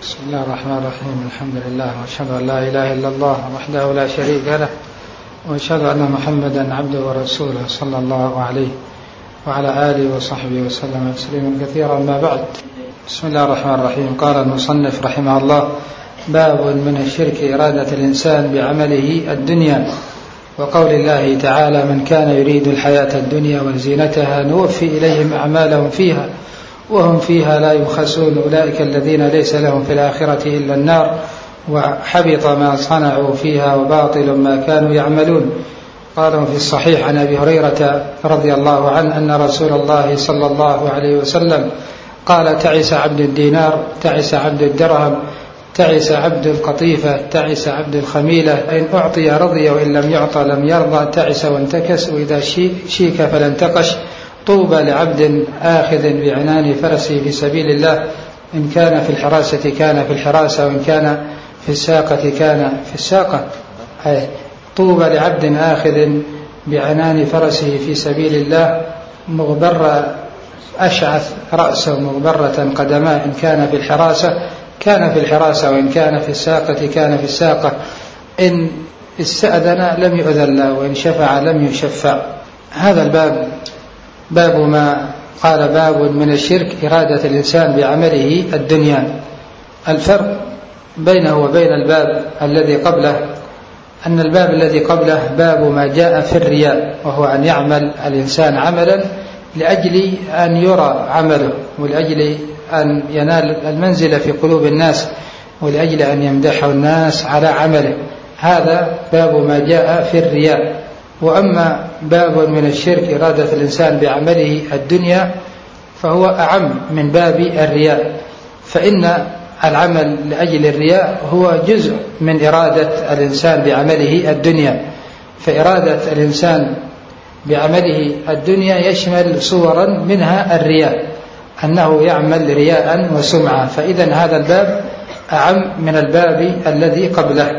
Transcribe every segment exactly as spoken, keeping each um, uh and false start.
بسم الله الرحمن الرحيم. الحمد لله وأشهد أن لا إله إلا الله وحده لا شريك له، وأشهد أن محمدا عبده ورسوله صلى الله عليه وعلى آله وصحبه وسلم تسليما كثيرا. ما بعد، بسم الله الرحمن الرحيم. قال المصنف رحمه الله: باب من الشرك إرادة الإنسان بعمله الدنيا، وقول الله تعالى: من كان يريد الحياة الدنيا وزينتها نوفي إليهم أعمالهم فيها وهم فيها لا يبخسون، أولئك الذين ليس لهم في الآخرة إلا النار وحبط ما صنعوا فيها وباطل ما كانوا يعملون. قال في الصحيح عن أبي هريرة رضي الله عنه أن رسول الله صلى الله عليه وسلم قال: تعس عبد الدينار، تعس عبد الدرهم، تعس عبد القطيفة، تعس عبد الخميلة، إن أعطي رضي وإن لم يعطى لم يرضى، تعس وانتكس، وإذا شيك فلا انتقش. طوبى لعبد آخذ بعنان فرسه في سبيل الله، إن كان في الحراسة كان في الحراسة، وإن كان في الساقة كان في الساقة. طوبى لعبد آخذ بعنان فرسه في سبيل الله، مغبر أشعث رأسه مغبرة قدماه، إن كان في الحراسة كان في الحراسة، وإن كان في الساقة كان في الساقة، إن استأذن لم يؤذن له، وإن شفع لم يشفع. هذا الباب باب ما قال: باب من الشرك إرادة الإنسان بعمله الدنيا. الفرق بينه وبين الباب الذي قبله أن الباب الذي قبله باب ما جاء في الرياء، وهو أن يعمل الإنسان عملا لأجل أن يرى عمله، ولأجل أن ينال المنزل في قلوب الناس، ولأجل أن يمدحه الناس على عمله. هذا باب ما جاء في الرياء. وأما باب من الشرك إرادة الإنسان بعمله الدنيا فهو أعم من باب الرياء، فإن العمل لأجل الرياء هو جزء من إرادة الإنسان بعمله الدنيا. فإرادة الإنسان بعمله الدنيا يشمل صورا منها الرياء، أنه يعمل رياء وسمعة، فإذا هذا الباب أعم من الباب الذي قبله.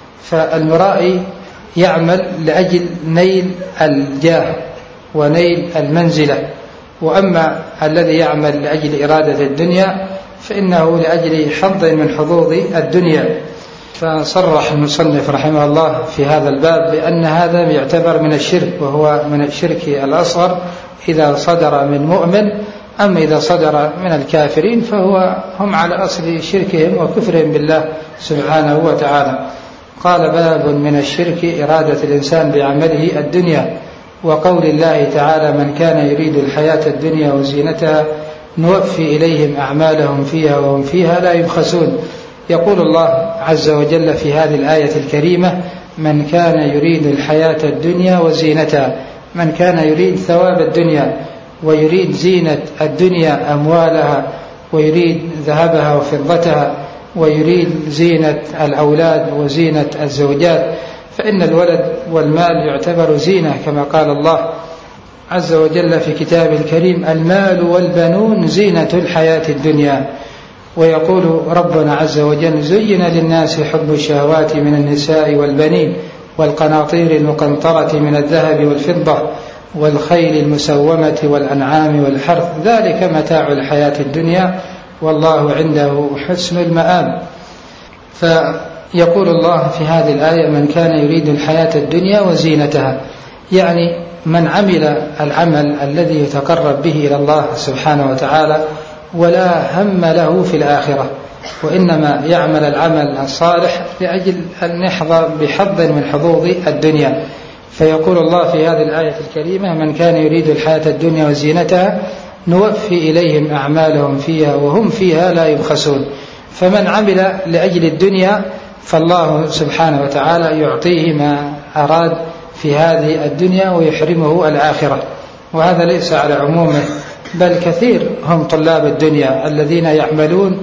فالمرائي يعمل لأجل نيل الجاه ونيل المنزلة، وأما الذي يعمل لأجل إرادة الدنيا فإنه لأجل حظ من حظوظ الدنيا. فصرح المصنف رحمه الله في هذا الباب بأن هذا يعتبر من الشرك، وهو من الشرك الأصغر إذا صدر من مؤمن، أما إذا صدر من الكافرين فهو هم على أصل شركهم وكفرهم بالله سبحانه وتعالى. قال: باب من الشرك إرادة الإنسان بعمله الدنيا، وقول الله تعالى: من كان يريد الحياة الدنيا وزينتها نوفي إليهم أعمالهم فيها وهم فيها لا يبخسون. يقول الله عز وجل في هذه الآية الكريمة: من كان يريد الحياة الدنيا وزينتها، من كان يريد ثواب الدنيا ويريد زينة الدنيا، أموالها، ويريد ذهبها وفضتها، ويريد زينة الأولاد وزينة الزوجات، فإن الولد والمال يعتبر زينة، كما قال الله عز وجل في كتابه الكريم: المال والبنون زينة الحياة الدنيا. ويقول ربنا عز وجل: زين للناس حب الشهوات من النساء والبنين والقناطير المقنطرة من الذهب والفضة والخيل المسومة والأنعام والحرث، ذلك متاع الحياة الدنيا والله عنده حسن المآب. فيقول الله في هذه الآية: من كان يريد الحياة الدنيا وزينتها، يعني من عمل العمل الذي يتقرب به إلى الله سبحانه وتعالى ولا هم له في الآخرة، وإنما يعمل العمل الصالح لأجل أن يحظى بحظ من حظوظ الدنيا. فيقول الله في هذه الآية الكريمة: من كان يريد الحياة الدنيا وزينتها نوفي إليهم أعمالهم فيها وهم فيها لا يبخسون. فمن عمل لأجل الدنيا فالله سبحانه وتعالى يعطيه ما أراد في هذه الدنيا ويحرمه الآخرة. وهذا ليس على عمومه، بل كثير هم طلاب الدنيا الذين يعملون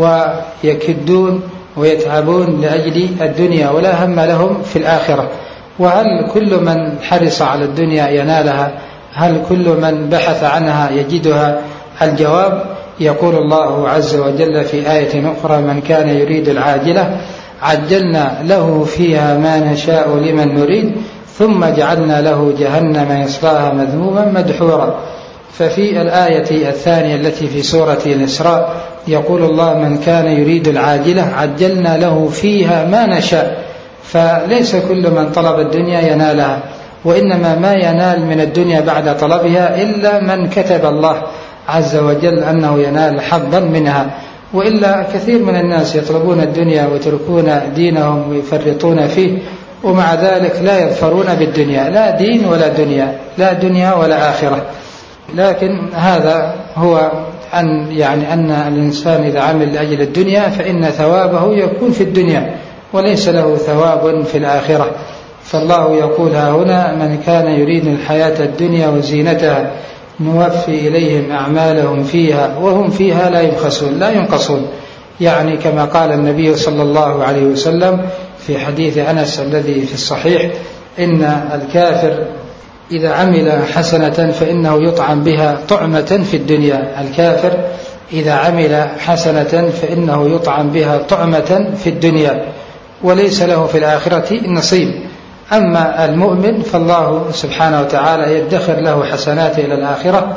ويكدون ويتعبون لأجل الدنيا ولا هم لهم في الآخرة. وهل كل من حرص على الدنيا ينالها؟ هل كل من بحث عنها يجدها؟ الجواب: يقول الله عز وجل في آية أخرى: من كان يريد العاجلة عجلنا له فيها ما نشاء لمن نريد ثم جعلنا له جهنم يصلاها مذموما مدحورا. ففي الآية الثانية التي في سورة الإسراء يقول الله: من كان يريد العاجلة عجلنا له فيها ما نشاء. فليس كل من طلب الدنيا ينالها، وإنما ما ينال من الدنيا بعد طلبها إلا من كتب الله عز وجل أنه ينال حظا منها. وإلا كثير من الناس يطلبون الدنيا ويتركون دينهم ويفرطون فيه، ومع ذلك لا يظفرون بالدنيا، لا دين ولا دنيا، لا دنيا ولا آخرة. لكن هذا هو أن يعني أن الإنسان إذا عمل لأجل الدنيا فإن ثوابه يكون في الدنيا وليس له ثواب في الآخرة. فالله يقول ها هنا: من كان يريد الحياة الدنيا وزينتها نوفي إليهم أعمالهم فيها وهم فيها لا يبخسون لا ينقصون. يعني كما قال النبي صلى الله عليه وسلم في حديث أنس الذي في الصحيح: إن الكافر إذا عمل حسنة فإنه يطعم بها طعمة في الدنيا. الكافر إذا عمل حسنة فإنه يطعم بها طعمة في الدنيا وليس له في الآخرة نصيب. أما المؤمن فالله سبحانه وتعالى يدخر له حسناته إلى الآخرة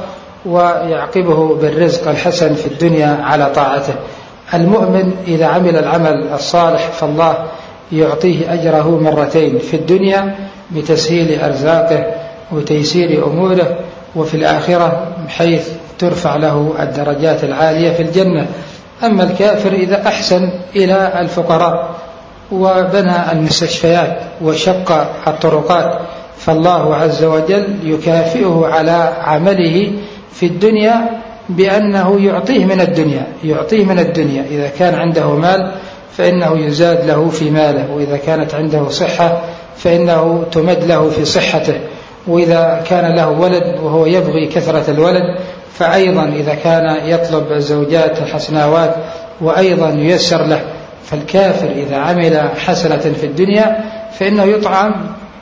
ويعقبه بالرزق الحسن في الدنيا على طاعته. المؤمن إذا عمل العمل الصالح فالله يعطيه أجره مرتين: في الدنيا بتسهيل أرزاقه وتيسير أموره، وفي الآخرة حيث ترفع له الدرجات العالية في الجنة. أما الكافر إذا أحسن إلى الفقراء وبنى المستشفيات وشق الطرقات فالله عز وجل يكافئه على عمله في الدنيا بأنه يعطيه من الدنيا يعطيه من الدنيا إذا كان عنده مال فإنه يزاد له في ماله، وإذا كانت عنده صحة فإنه تمد له في صحته، وإذا كان له ولد وهو يبغي كثرة الولد فأيضا إذا كان يطلب الزوجات الحسناوات وأيضا ييسر له. فالكافر إذا عمل حسنة في الدنيا فإنه يطعم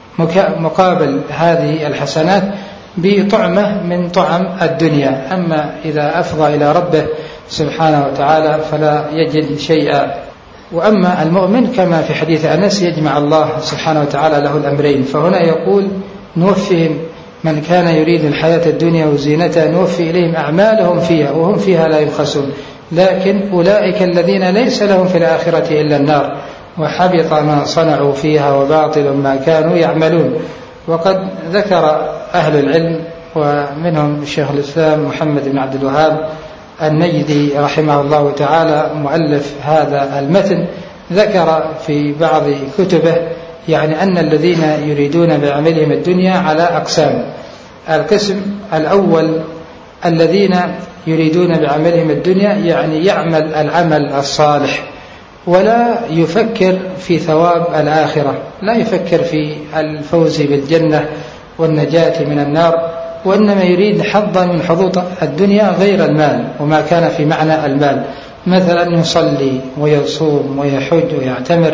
مقابل هذه الحسنات بطعمة من طعم الدنيا. أما إذا أفضى إلى ربه سبحانه وتعالى فلا يجد شيئا. وأما المؤمن كما في حديث أنس يجمع الله سبحانه وتعالى له الأمرين. فهنا يقول: نوفيهم من كان يريد الحياة الدنيا وزينتها نوفي إليهم أعمالهم فيها وهم فيها لا يبخسون. لكن أولئك الذين ليس لهم في الآخرة إلا النار وحبط ما صنعوا فيها وباطل ما كانوا يعملون. وقد ذكر أهل العلم ومنهم الشيخ الإسلام محمد بن عبد الوهاب النجدي رحمه الله تعالى مؤلف هذا المتن، ذكر في بعض كتبه يعني أن الذين يريدون بعملهم الدنيا على أقسام. القسم الأول الذين يريدون بعملهم الدنيا يعني يعمل العمل الصالح ولا يفكر في ثواب الآخرة، لا يفكر في الفوز بالجنة والنجاة من النار، وإنما يريد حظا من حظوظ الدنيا غير المال وما كان في معنى المال، مثلا يصلي ويصوم ويحج ويعتمر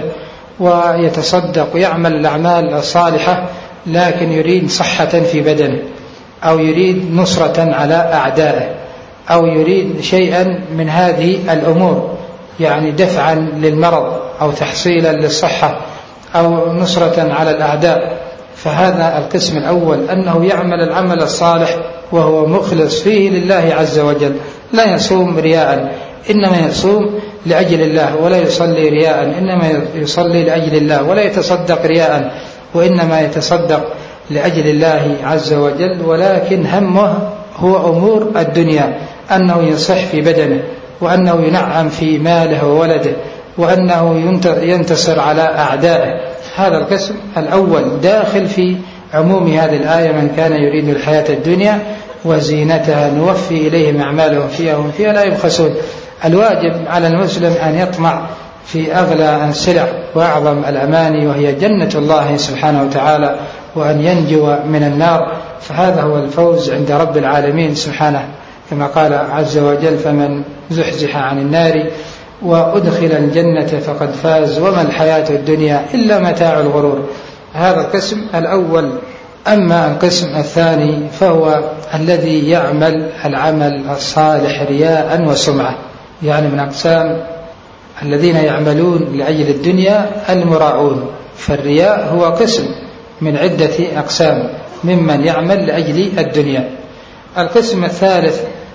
ويتصدق ويعمل الأعمال الصالحة، لكن يريد صحة في بدنه، أو يريد نصرة على أعدائه، أو يريد شيئا من هذه الأمور، يعني دفعا للمرض أو تحصيلا للصحة أو نصرة على الأعداء. فهذا القسم الأول أنه يعمل العمل الصالح وهو مخلص فيه لله عز وجل، لا يصوم رياء إنما يصوم لأجل الله، ولا يصلي رياء إنما يصلي لأجل الله، ولا يتصدق رياء وإنما يتصدق لأجل الله عز وجل، ولكن همه هو أمور الدنيا، أنه يصح في بدنه، وأنه ينعم في ماله وولده، وأنه ينتصر على أعدائه. هذا القسم الأول داخل في عموم هذه الآية: من كان يريد الحياة الدنيا وزينتها نوفي إليهم أعمالهم فيها وهم فيها لا يبخسون. الواجب على المسلم أن يطمع في أغلى السلع وأعظم الأماني وهي جنة الله سبحانه وتعالى، وأن ينجو من النار، فهذا هو الفوز عند رب العالمين سبحانه، كما قال عز وجل: فمن زحزح عن النار وأدخل الجنة فقد فاز وما الحياة الدنيا إلا متاع الغرور. هذا القسم الأول. أما القسم الثاني فهو الذي يعمل العمل الصالح رياء وسمعة، يعني من أقسام الذين يعملون لأجل الدنيا المراؤون، فالرياء هو قسم من عدة أقسام ممن يعمل لأجل الدنيا. القسم الثالث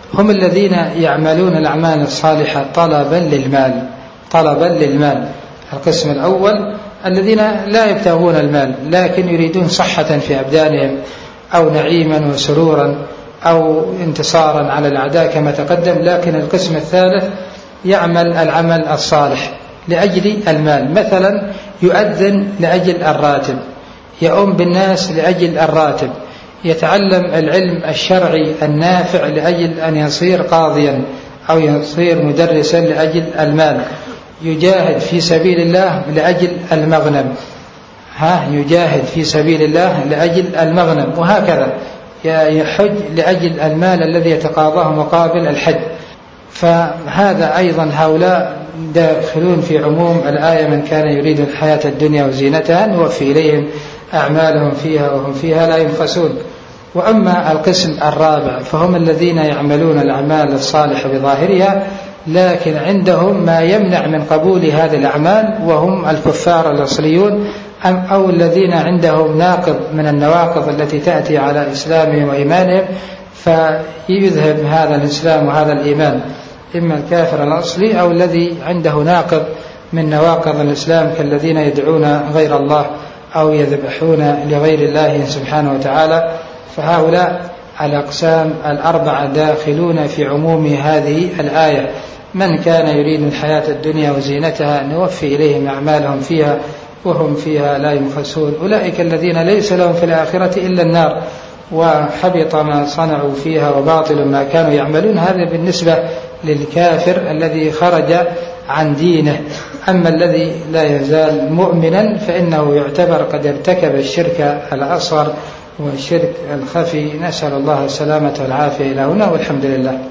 هم الذين يعملون الأعمال الصالحة طلبا للمال طلبا للمال. القسم الأول الذين لا يبتغون المال لكن يريدون صحة في أبدانهم أو نعيما وسرورا أو انتصارا على الأعداء كما تقدم. لكن القسم الثالث يعمل العمل الصالح لأجل المال، مثلا يؤذن لأجل الراتب، يؤم بالناس لأجل الراتب، يتعلم العلم الشرعي النافع لأجل أن يصير قاضيا أو يصير مدرسا لأجل المال، يجاهد في سبيل الله لأجل المغنم، ها يجاهد في سبيل الله لأجل المغنم، وهكذا يحج لأجل المال الذي يتقاضاه مقابل الحج. فهذا أيضا هؤلاء داخلون في عموم الآية: من كان يريد الحياة الدنيا وزينتها نوفي إليهم أعمالهم فيها وهم فيها لا ينقصون. وأما القسم الرابع فهم الذين يعملون الأعمال الصالحة بظاهرها لكن عندهم ما يمنع من قبول هذه الأعمال، وهم الكفار الأصليون أو الذين عندهم ناقض من النواقض التي تأتي على إسلامهم وإيمانهم، فيذهب هذا الإسلام وهذا الإيمان، إما الكافر الأصلي أو الذي عنده ناقض من نواقض الإسلام كالذين يدعون غير الله أو يذبحون لغير الله سبحانه وتعالى. فهؤلاء الأقسام الأربعة داخلون في عموم هذه الآية: من كان يريد الحياة الدنيا وزينتها نوفي إليهم أعمالهم فيها وهم فيها لا ينقصون. أولئك الذين ليس لهم في الآخرة إلا النار وحبط ما صنعوا فيها وباطل ما كانوا يعملون. هذا بالنسبة للكافر الذي خرج عن دينه. أما الذي لا يزال مؤمنا فإنه يعتبر قد ارتكب الشرك الأصغر والشرك الخفي. نسأل الله السلامة والعافية إلى هنا، والحمد لله.